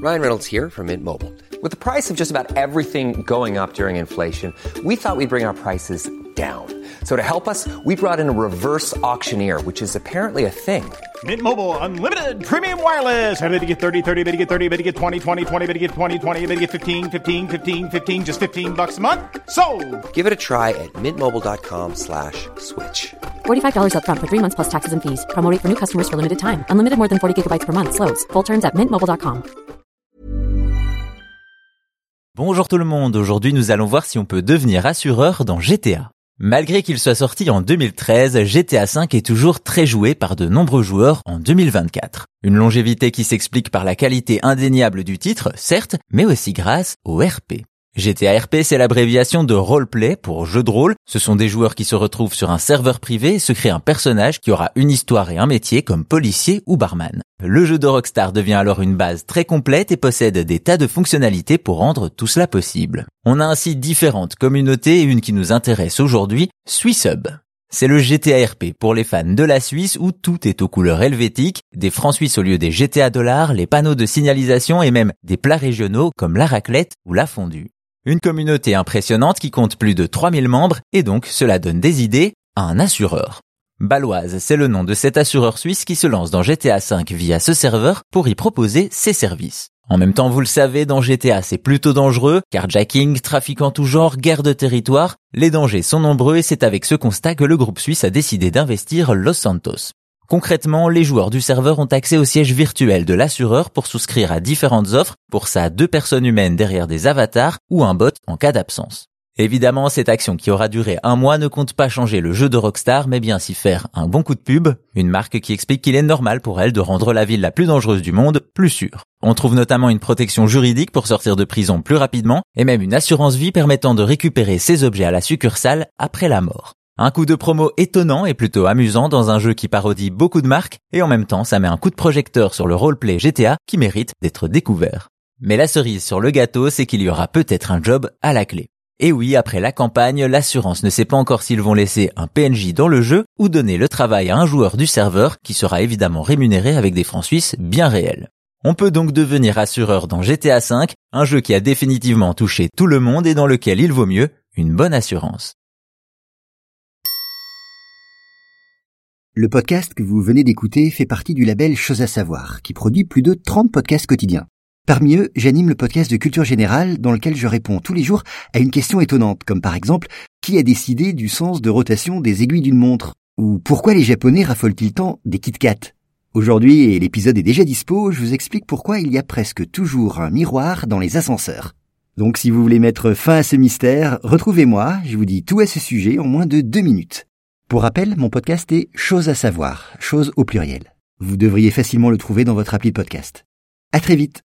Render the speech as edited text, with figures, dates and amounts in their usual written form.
Ryan Reynolds here from Mint Mobile. With the price of just about everything going up during inflation, we thought we'd bring our prices down. So to help us, we brought in a reverse auctioneer, which is apparently a thing. Mint Mobile Unlimited Premium Wireless. How to get 30, 30, how to get 30, how to get 20, 20, 20, how to get 20, 20, how to get 15, 15, 15, 15, just $15 a month? Sold! Give it a try at mintmobile.com/switch. $45 up front for 3 months plus taxes and fees. Promo rate for new customers for limited time. Unlimited more than 40 gigabytes per month. Slows full terms at mintmobile.com. Bonjour tout le monde, aujourd'hui nous allons voir si on peut devenir assureur dans GTA. Malgré qu'il soit sorti en 2013, GTA V est toujours très joué par de nombreux joueurs en 2024. Une longévité qui s'explique par la qualité indéniable du titre, certes, mais aussi grâce au RP. GTA RP, c'est l'abréviation de roleplay pour jeu de rôle. Ce sont des joueurs qui se retrouvent sur un serveur privé et se créent un personnage qui aura une histoire et un métier comme policier ou barman. Le jeu de Rockstar devient alors une base très complète et possède des tas de fonctionnalités pour rendre tout cela possible. On a ainsi différentes communautés et une qui nous intéresse aujourd'hui, SwissHub. C'est le GTA RP pour les fans de la Suisse où tout est aux couleurs helvétiques, des francs suisses au lieu des GTA $, les panneaux de signalisation et même des plats régionaux comme la raclette ou la fondue. Une communauté impressionnante qui compte plus de 3000 membres et donc cela donne des idées à un assureur. Baloise, c'est le nom de cet assureur suisse qui se lance dans GTA V via ce serveur pour y proposer ses services. En même temps, vous le savez, dans GTA c'est plutôt dangereux, carjacking, trafic en tout genre, guerre de territoire, les dangers sont nombreux et c'est avec ce constat que le groupe suisse a décidé d'investir Los Santos. Concrètement, les joueurs du serveur ont accès au siège virtuel de l'assureur pour souscrire à différentes offres, pour ça 2 personnes humaines derrière des avatars ou un bot en cas d'absence. Évidemment, cette action qui aura duré 1 mois ne compte pas changer le jeu de Rockstar, mais bien s'y faire un bon coup de pub, une marque qui explique qu'il est normal pour elle de rendre la ville la plus dangereuse du monde plus sûre. On trouve notamment une protection juridique pour sortir de prison plus rapidement, et même une assurance vie permettant de récupérer ses objets à la succursale après la mort. Un coup de promo étonnant et plutôt amusant dans un jeu qui parodie beaucoup de marques, et en même temps ça met un coup de projecteur sur le roleplay GTA qui mérite d'être découvert. Mais la cerise sur le gâteau, c'est qu'il y aura peut-être un job à la clé. Et oui, après la campagne, l'assurance ne sait pas encore s'ils vont laisser un PNJ dans le jeu ou donner le travail à un joueur du serveur qui sera évidemment rémunéré avec des francs suisses bien réels. On peut donc devenir assureur dans GTA V, un jeu qui a définitivement touché tout le monde et dans lequel il vaut mieux une bonne assurance. Le podcast que vous venez d'écouter fait partie du label Chose à savoir, qui produit plus de 30 podcasts quotidiens. Parmi eux, j'anime le podcast de Culture Générale dans lequel je réponds tous les jours à une question étonnante, comme par exemple, qui a décidé du sens de rotation des aiguilles d'une montre? Ou pourquoi les Japonais raffolent-ils tant des Kit Kat? Aujourd'hui, et l'épisode est déjà dispo, je vous explique pourquoi il y a presque toujours un miroir dans les ascenseurs. Donc si vous voulez mettre fin à ce mystère, retrouvez-moi, je vous dis tout à ce sujet en moins de 2 minutes. Pour rappel, mon podcast est Chose à savoir, chose au pluriel. Vous devriez facilement le trouver dans votre appli de podcast. À très vite.